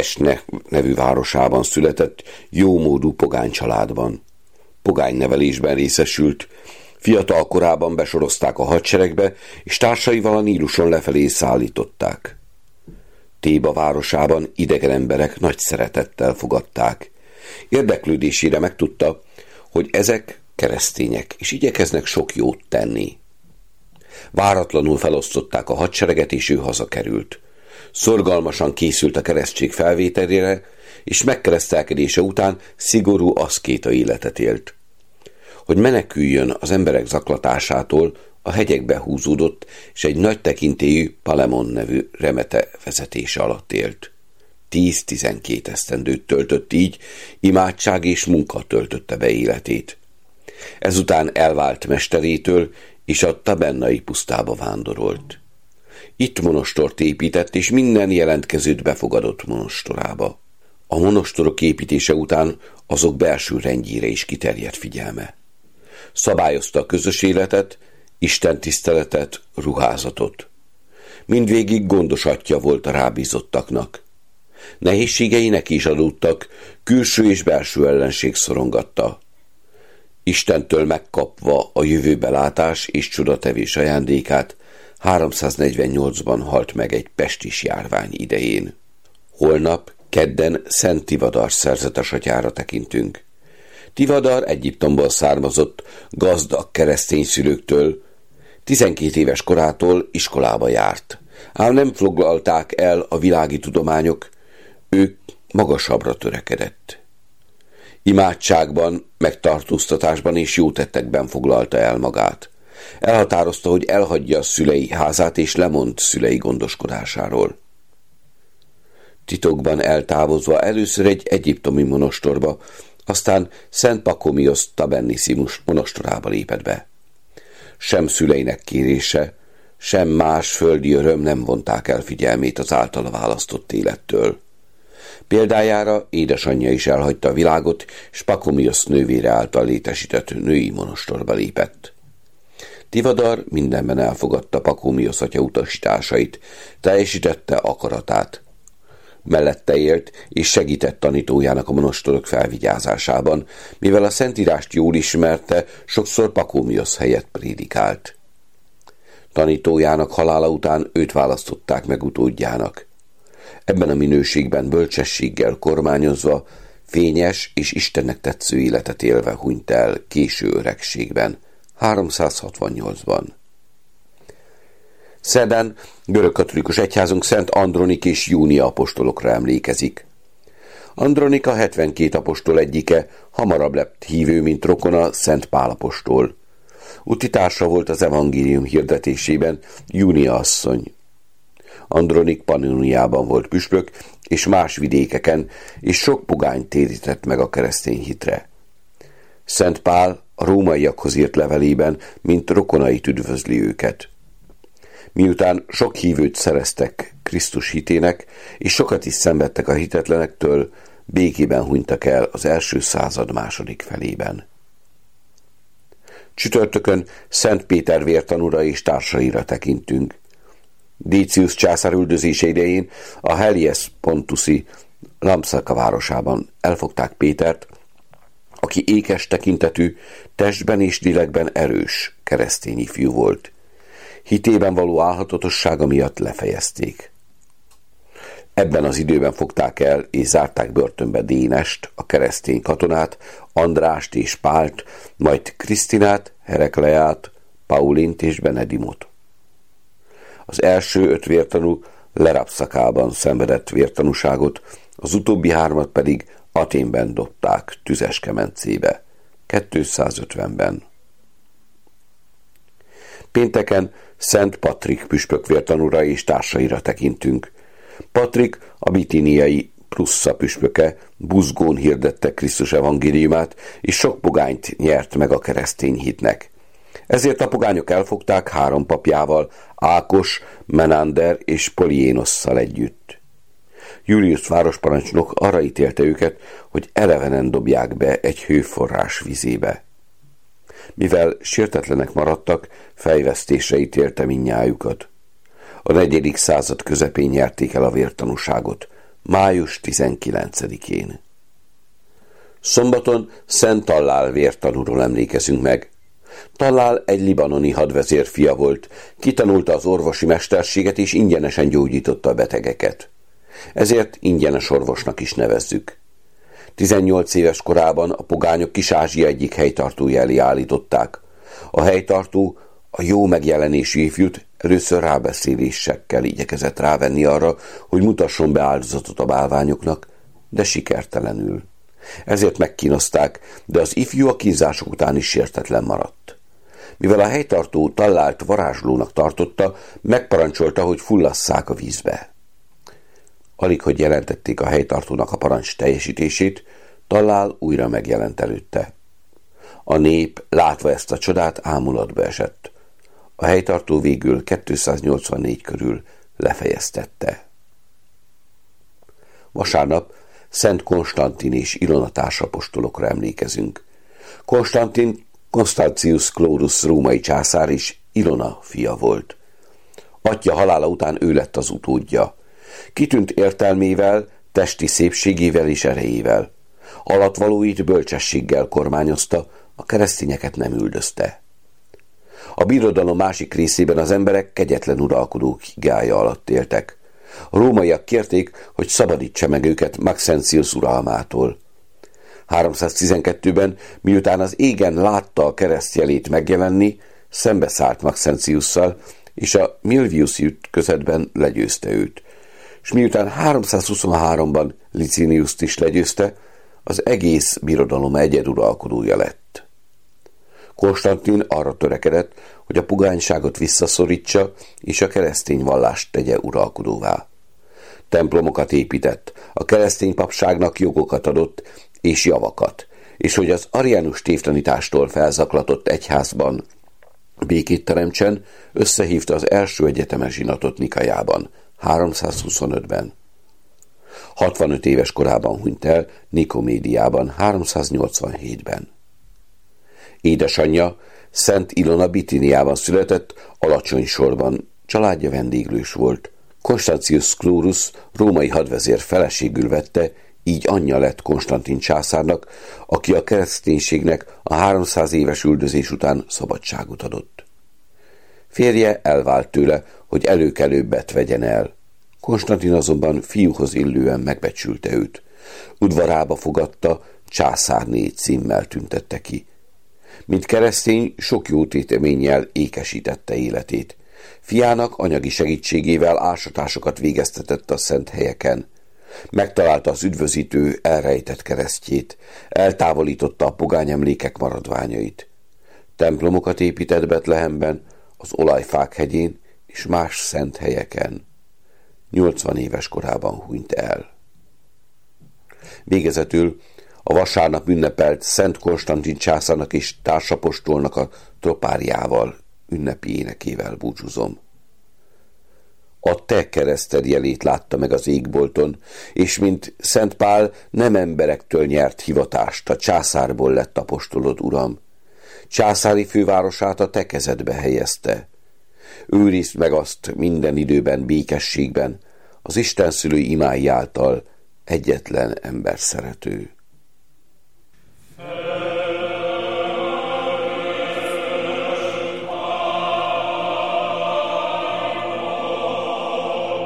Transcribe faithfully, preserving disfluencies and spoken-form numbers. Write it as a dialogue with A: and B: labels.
A: Esne nevű városában született, jómódú pogány családban. Pogány nevelésben részesült, fiatal korában besorozták a hadseregbe, és társaival a Níluson lefelé szállították. Théba városában idegen emberek nagy szeretettel fogadták. Érdeklődésére megtudta, hogy ezek keresztények, és igyekeznek sok jót tenni. Váratlanul felosztották a hadsereget, és ő hazakerült. Szorgalmasan készült a keresztség felvételére, és megkeresztelkedése után szigorú aszkéta életet élt. Hogy meneküljön az emberek zaklatásától, a hegyekbe húzódott, és egy nagy tekintélyű Palemon nevű remete vezetése alatt élt. Tíz-tizenkét esztendőt töltött így, imádság és munka töltötte be életét. Ezután elvált mesterétől, és a tabennai pusztába vándorolt. Itt monostort épített, és minden jelentkezőt befogadott monostorába. A monostorok építése után azok belső rendjére is kiterjedt figyelme. Szabályozta a közös életet, istentiszteletet, ruházatot. Mindvégig gondos atyja volt a rábízottaknak. Nehézségeinek is adódtak, külső és belső ellenség szorongatta. Istentől megkapva a jövőbelátás és csodatevés ajándékát, háromszáznegyvennyolcban halt meg egy pestis járvány idején. Holnap, kedden Szent Tivadar szerzetes atyára tekintünk. Tivadar Egyiptomból származott, gazdag keresztény szülőktől, tizenkét éves korától iskolába járt, ám nem foglalták el a világi tudományok, ő magasabbra törekedett. Imádságban, megtartóztatásban és jótettekben foglalta el magát. Elhatározta, hogy elhagyja a szülei házát, és lemond szülei gondoskodásáról. Titokban eltávozva először egy egyiptomi monostorba, aztán Szent Pakomios Tabennissimus monostorába lépett be. Sem szüleinek kérése, sem más földi öröm nem vonták el figyelmét az általa választott élettől. Példájára édesanyja is elhagyta a világot, és Pakomios nővére által létesített női monostorba lépett. Tivadar mindenben elfogadta Pakomios atya utasításait, teljesítette akaratát. Mellette élt és segített tanítójának a monostorok felvigyázásában, mivel a Szentírást jól ismerte, sokszor Pakomios helyett prédikált. Tanítójának halála után őt választották meg utódjának. Ebben a minőségben bölcsességgel kormányozva, fényes és Istennek tetsző életet élve hunyt el késő öregségben, háromszázhatvannyolcban. Szerdán görögkatolikus egyházunk Szent Andronik és Júnia apostolokra emlékezik. Andronika hetvenkét apostol egyike, hamarabb lett hívő, mint rokona Szent Pál apostol. Utitársa volt az evangélium hirdetésében Júnia asszony. Andronik Pannoniában volt püspök, és más vidékeken, és sok pogányt térített meg a keresztény hitre. Szent Pál a rómaiakhoz írt levelében, mint rokonait üdvözli őket. Miután sok hívőt szereztek Krisztus hitének, és sokat is szenvedtek a hitetlenektől, békében hunytak el az első század második felében. Csütörtökön Szent Péter vértanúra és társaira tekintünk. Décius császár üldözése idején a Helies Pontusi Lampsaka városában elfogták Pétert, aki ékes tekintetű, testben és lélekben erős keresztény ifjú volt. Hitében való álhatatossága miatt lefejezték. Ebben az időben fogták el és zárták börtönbe Dénest, a keresztény katonát, Andrást és Pált, majd Krisztinát, Herekleát, Paulint és Benedimot. Az első öt vértanú Lerapszakában szenvedett vértanúságot, az utóbbi hármat pedig Athénben dobták tüzes kemencébe, kétszázötvenben. Pénteken Szent Patrik püspök vértanúra és társaira tekintünk. Patrik a bitíniai Prussa püspöke, buzgón hirdette Krisztus evangéliumát, és sok pogányt nyert meg a keresztény hitnek. Ezért a pogányok elfogták három papjával, Ákos, Menander és Poliénosszal együtt. Julius városparancsnok arra ítélte őket, hogy elevenen dobják be egy hőforrás vizébe. Mivel sértetlenek maradtak, fejvesztésre ítélte mindnyájukat. A negyedik század közepén nyerték el a vértanúságot, május tizenkilencedikén. Szombaton Szent Tallál vértanúról emlékezünk meg. Tallál egy libanoni hadvezér fia volt, kitanulta az orvosi mesterséget és ingyenesen gyógyította a betegeket. Ezért ingyenes orvosnak is nevezzük. tizennyolc éves korában a pogányok Kis-Ázsia egyik helytartója elé állították. A helytartó a jó megjelenésű ifjút először rábeszélésekkel igyekezett rávenni arra, hogy mutasson be áldozatot a bálványoknak, de sikertelenül. Ezért megkínozták, de az ifjú a kínzások után is sértetlen maradt. Mivel a helytartó Tallált varázslónak tartotta, megparancsolta, hogy fullasszák a vízbe. Alig, hogy jelentették a helytartónak a parancs teljesítését, Tallál újra megjelent előtte. A nép, látva ezt a csodát, ámulatba esett. A helytartó végül kétszáznyolcvannégy körül lefejeztette. Vasárnap Szent Konstantin és Ilona társapostolokra emlékezünk. Konstantin Constantius Chlorus római császár és Ilona fia volt. Atyja halála után ő lett az utódja. Kitűnt értelmével, testi szépségével és erejével. Alattvalóit bölcsességgel kormányozta, a keresztényeket nem üldözte. A birodalom másik részében az emberek kegyetlen uralkodók higája alatt éltek. A rómaiak kérték, hogy szabadítsa meg őket Maxentius uralmától. háromszáztizenkettőben, miután az égen látta a keresztjelét megjelenni, szembeszállt Maxentiusszal, és a Milviuszi ütközetben legyőzte őt. És miután háromszázhuszonháromban Liciniust is legyőzte, az egész birodalom egyeduralkodója lett. Konstantin arra törekedett, hogy a pogányságot visszaszorítsa, és a keresztény vallást tegye uralkodóvá. Templomokat épített, a keresztény papságnak jogokat adott, és javakat, és hogy az ariánus tévtanítástól felzaklatott egyházban békét teremtsen, összehívta az első egyetemes zsinatot Nikajában, háromszázhuszonötben. hatvanöt éves korában hunyt el Nikomédiában, háromszáznyolcvanhétben. Édesanyja Szent Ilona Bitiniában született, alacsony sorban, családja vendéglős volt. Constantius Chlorus római hadvezér feleségül vette, így anyja lett Konstantin császárnak, aki a kereszténységnek a háromszáz éves üldözés után szabadságot adott. Férje elvált tőle, hogy előkelőbbet vegyen el. Konstantin azonban fiúhoz illően megbecsülte őt. Udvarába fogadta, császárné címmel tüntette ki. Mint keresztény, sok jó téteménnyel ékesítette életét. Fiának anyagi segítségével ásatásokat végeztetett a szent helyeken. Megtalálta az üdvözítő elrejtett keresztjét, eltávolította a pogány emlékek maradványait. Templomokat épített Betlehemben, az Olajfák hegyén és más szent helyeken. nyolcvan éves korában hunyt el. Végezetül a vasárnap ünnepelt Szent Konstantin császárnak és társapostolnak a tropáriával, ünnepi énekével búcsúzom. A te kereszted jelét látta meg az égbolton, és mint Szent Pál nem emberektől nyert hivatást, a császárból lett apostolod, Uram. Császári fővárosát a te kezedbe helyezte. Őrizd meg azt minden időben, békességben, az Isten szülő imái által, egyetlen ember szerető.